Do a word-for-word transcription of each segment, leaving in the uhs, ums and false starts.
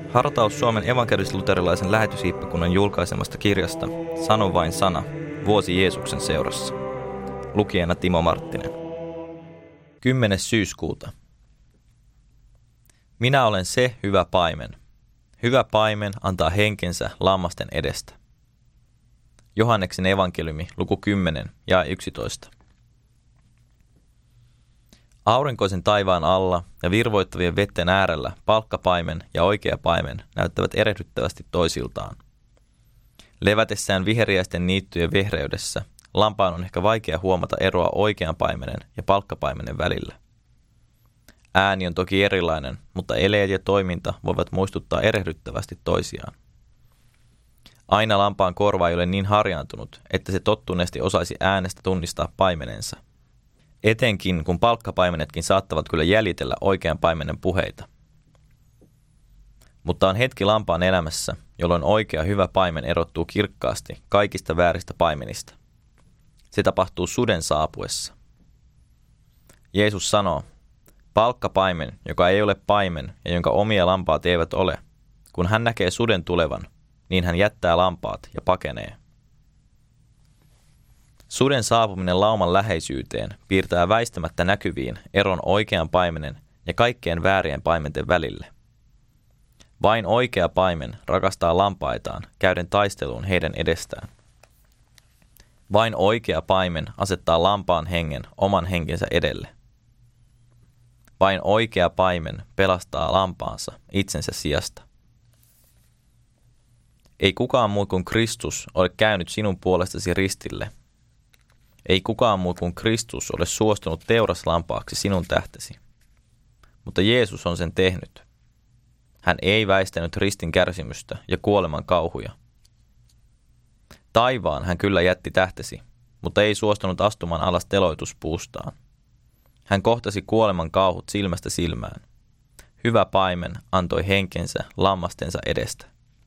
Hartaus Suomen evankelis-luterilaisen lähetyshiippakunnan julkaisemasta kirjasta Sano vain sana, vuosi Jeesuksen seurassa. Lukijana Timo Marttinen. kymmenes syyskuuta. Minä olen se hyvä paimen. Hyvä paimen antaa henkensä lammasten edestä. Johanneksen evankeliumi, luku kymmenen ja yksitoista. Aurinkoisen taivaan alla ja virvoittavien vetten äärellä palkkapaimen ja oikea paimen näyttävät erehdyttävästi toisiltaan. Levätessään viheriäisten niittyjen vehreydessä lampaan on ehkä vaikea huomata eroa oikean paimenen ja palkkapaimenen välillä. Ääni on toki erilainen, mutta eleet ja toiminta voivat muistuttaa erehdyttävästi toisiaan. Aina lampaan korva ei ole niin harjaantunut, että se tottuneesti osaisi äänestä tunnistaa paimenensa. Etenkin kun palkkapaimenetkin saattavat kyllä jäljitellä oikean paimenen puheita. Mutta on hetki lampaan elämässä, jolloin oikea hyvä paimen erottuu kirkkaasti kaikista vääristä paimenista. Se tapahtuu suden saapuessa. Jeesus sanoo, palkkapaimen, joka ei ole paimen ja jonka omia lampaat eivät ole, kun hän näkee suden tulevan, niin hän jättää lampaat ja pakenee. Suden saapuminen lauman läheisyyteen piirtää väistämättä näkyviin eron oikean paimenen ja kaikkien väärien paimenten välille. Vain oikea paimen rakastaa lampaitaan käyden taisteluun heidän edestään. Vain oikea paimen asettaa lampaan hengen oman henkensä edelle. Vain oikea paimen pelastaa lampaansa itsensä sijasta. Ei kukaan muu kuin Kristus ole käynyt sinun puolestasi ristille. Ei kukaan muu kuin Kristus ole suostunut teuraslampaaksi sinun tähtesi. Mutta Jeesus on sen tehnyt. Hän ei väistänyt ristin kärsimystä ja kuoleman kauhuja. Taivaan hän kyllä jätti tähtesi, mutta ei suostunut astumaan alas teloituspuustaan. Hän kohtasi kuoleman kauhut silmästä silmään. Hyvä paimen antoi henkensä lammastensa edestä.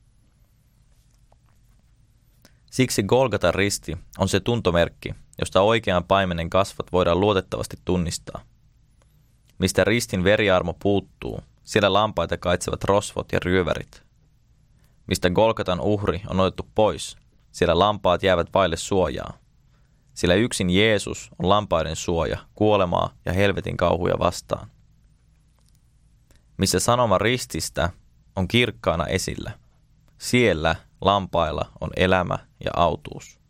Siksi Golgatan risti on se tuntomerkki, josta oikean paimenen kasvot voidaan luotettavasti tunnistaa. Mistä ristin veriarmo puuttuu, siellä lampaita kaitsevat rosvot ja ryövärit. Mistä Golgatan uhri on otettu pois, siellä lampaat jäävät vaille suojaa. Sillä yksin Jeesus on lampaiden suoja kuolemaa ja helvetin kauhuja vastaan. Missä sanoma rististä on kirkkaana esillä, siellä lampailla on elämä ja autuus.